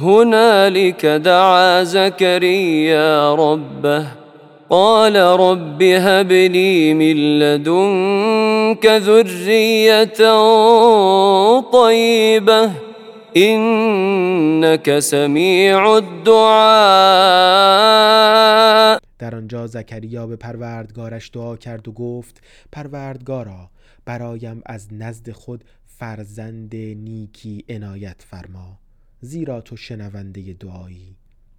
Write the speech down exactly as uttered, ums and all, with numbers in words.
هنالك دعا زكريا ربه قال رب هب لي من لدنك ذرية طيبة إنك سمیع الدعاء. در آنجا زکریا به پروردگارش دعا کرد و گفت پروردگارا برایم از نزد خود فرزند نیکی عنایت فرما، زیرا تو شنونده دعایی.